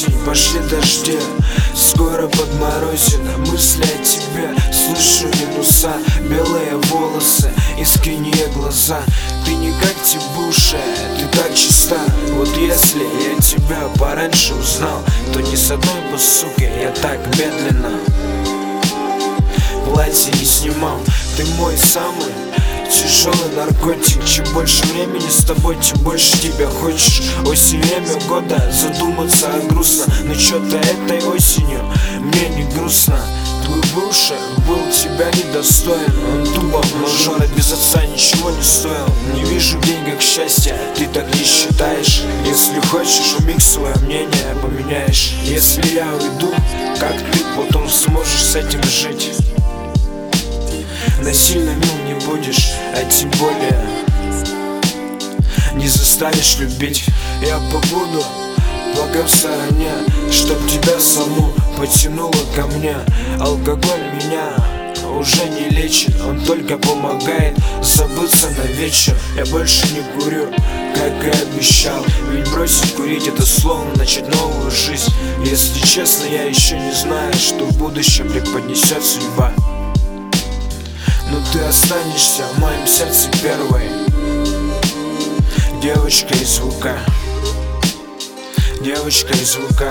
осень, пошли дожди, скоро подморозено. Мысли о тебе, слышу минуса, белые волосы, искренние глаза. Ты не как тебушая, ты так чиста. Вот если я тебя пораньше узнал, то ни с одной бы сукой я так медленно платье не снимал. Ты мой самый тяжелый наркотик. Чем больше времени с тобой, тем больше тебя хочешь. Осень, время года, задуматься грустно. Но чё-то этой осенью мне не грустно. Твой бывший был тебя недостоин. Он тупо мажор, без отца ничего не стоил. Не вижу в деньгах счастья, ты так не считаешь? Если хочешь, вмиг свое мнение поменяешь. Если я уйду, как ты потом сможешь с этим жить? Насильно мил не будешь, а тем более не заставишь любить. Я побуду пока в стороне, чтоб тебя саму потянуло ко мне. Алкоголь меня уже не лечит, он только помогает забыться на вечер. Я больше не курю, как и обещал, ведь бросить курить — это словно начать новую жизнь. Если честно, я еще не знаю, что в будущем преподнесет судьба. Но ты останешься в моем сердце первой девочка из звука, девочка из звука.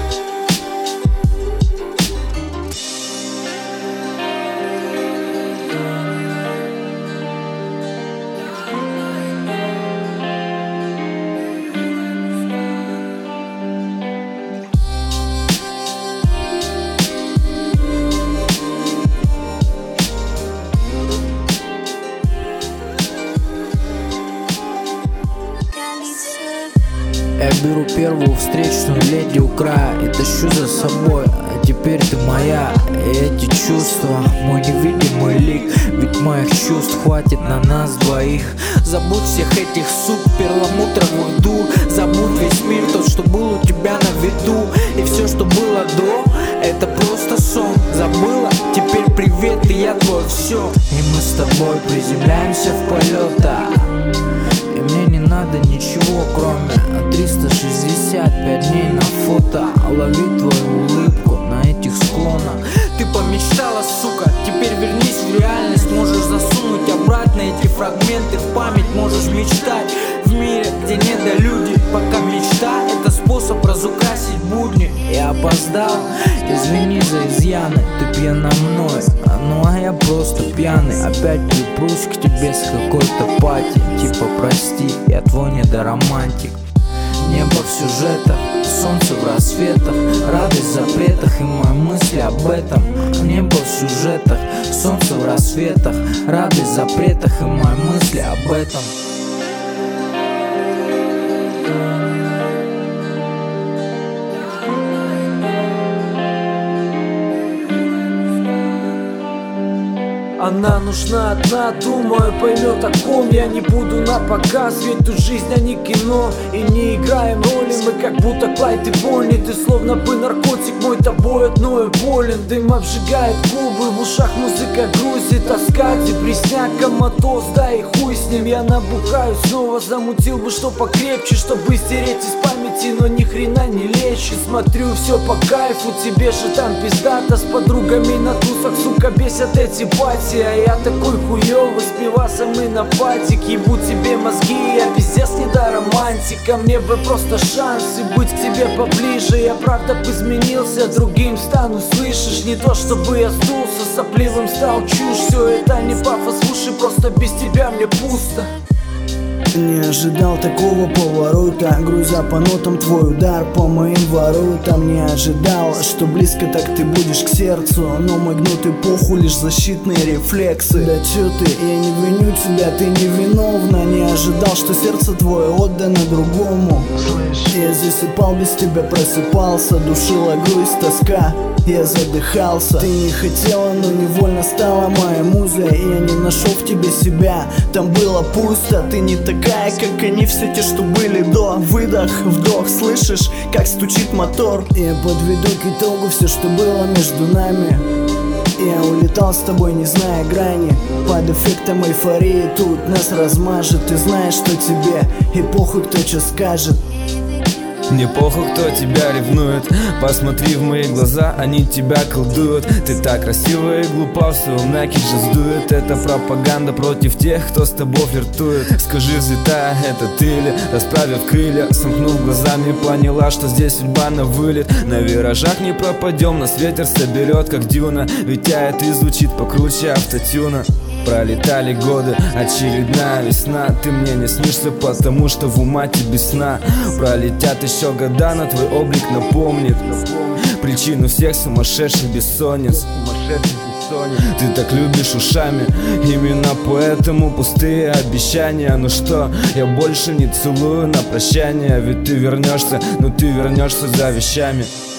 Я беру первую встречную леди у края и тащу за собой, а теперь ты моя. И эти чувства, мой невидимый лик, ведь моих чувств хватит на нас двоих. Забудь всех этих сук, перламутровых дур. Забудь весь мир, тот, что был у тебя на виду. И все, что было до, это просто сон. Забыла? Теперь привет, и я твой все. И мы с тобой приземляемся в полетах, и мне не надо ничего, кроме 365 дней на фото. Лови твою улыбку на этих склонах. Ты помечтала, сука, теперь вернись в реальность. Можешь засунуть обратно эти фрагменты в память. Можешь мечтать в мире, где недолюди. Пока мечта — это способ разукрасить будни. Я опоздал, извини за изъяны. Ты пьяна мной, ну а я просто пьяный. Опять припрусь к тебе с какой-то пати. Типа прости, я твой недоромантик. Небо в сюжетах, солнце в рассветах, радость в запретах и мои мысли об этом. Небо в сюжетах, солнце в рассветах, радость в запретах и мои мысли об этом. Она нужна одна, думаю, поймет, о ком я. Не буду на показ, ведь тут жизнь, а не кино. И не играем роли, мы как будто Клайд и Бонни. Ты словно бы наркотик, мой тобой одной болен. Дым обжигает губы, в ушах музыка грузит. Тоска, депресняк, коматоз, да и хуй с ним. Я набухаю снова, замутил бы что покрепче, чтобы стереть из памяти, но ни хрена не лечит. Смотрю, все по кайфу, тебе же там пиздато. С подругами на тусах, сука, бесят эти пати. А я такой хуёвый, с пивасом и на патик. Ебу тебе мозги, я пиздец не до романтика. Мне бы просто шанс и быть к тебе поближе. Я правда бы изменился, другим стану, слышишь? Не то чтобы я сдулся, сопливым стал чушь. Все это не пафос в уши, просто без тебя мне пусто. Не ожидал такого поворота, грузя по нотам твой удар по моим воротам. Не ожидал, что близко так ты будешь к сердцу, но мой гнутый похуй лишь защитные рефлексы. Да чё ты, я не виню тебя, ты невиновна. Не ожидал, что сердце твое отдано другому. Я засыпал, без тебя просыпался, душила грусть, тоска, я задыхался. Ты не хотела, но невольно стала моей музой. Я не нашел в тебе себя, там было пусто. Ты не такая, как они, все те, что были до. Выдох, вдох, слышишь, как стучит мотор. Я подведу к итогу все, что было между нами. Я улетал с тобой, не зная грани. Под эффектом эйфории тут нас размажет. Ты знаешь, что тебе и похуй, кто что скажет. Мне похуй, кто тебя ревнует. Посмотри в мои глаза, они тебя колдуют. Ты так красива и глупа, в своем макидже сдует. Это пропаганда против тех, кто с тобой флиртует. Скажи, взлетая, это ты ли? Расправив крылья, сомкнув глазами, поняла, что здесь судьба на вылет. На виражах не пропадем, нас ветер соберет, как дюна. Ведь и звучит покруче автотюна. Пролетали годы, очередная весна. Ты мне не снишься, потому что в ума тебе сна. Пролетят еще года, но твой облик напомнит причину всех сумасшедших бессонниц. Ты так любишь ушами, именно поэтому пустые обещания. Ну что, я больше не целую на прощание. Ведь ты вернешься, но ты вернешься за вещами.